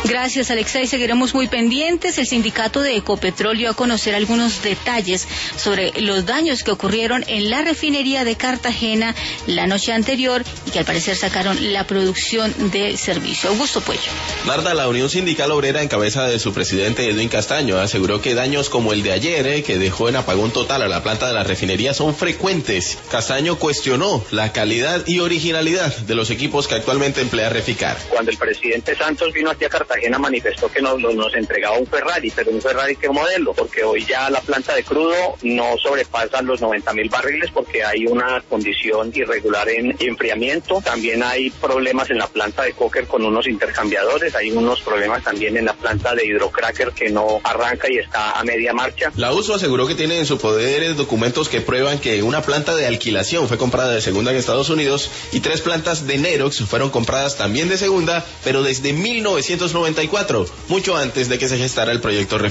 Gracias, Alexa, y seguiremos muy pendientes. El sindicato de Ecopetrol dio a conocer algunos detalles sobre los daños que ocurrieron en la refinería de Cartagena la noche anterior y que al parecer sacaron la producción del servicio. Augusto Puello. Marta, la Unión Sindical Obrera, en cabeza de su presidente Edwin Castaño, aseguró que daños como el de ayer, que dejó en apagón total a la planta de la refinería, son frecuentes. Castaño cuestionó la calidad y originalidad de los equipos que actualmente emplea Reficar. Cuando el presidente Santos vino aquí a Cartagena manifestó que nos entregaba un Ferrari, pero un Ferrari ¿qué modelo? Porque hoy ya la planta de crudo no sobrepasa los 90.000 barriles porque hay una condición irregular en enfriamiento. También hay problemas en la planta de coker con unos intercambiadores, hay unos problemas también en la planta de hidrocracker que no arranca y está a media marcha. La USO aseguró que tiene en su poder documentos que prueban que una planta de alquilación fue comprada de segunda en Estados Unidos y 3 plantas de Nerox fueron compradas también de segunda, pero desde 1994, mucho antes de que se gestara el proyecto Reficar.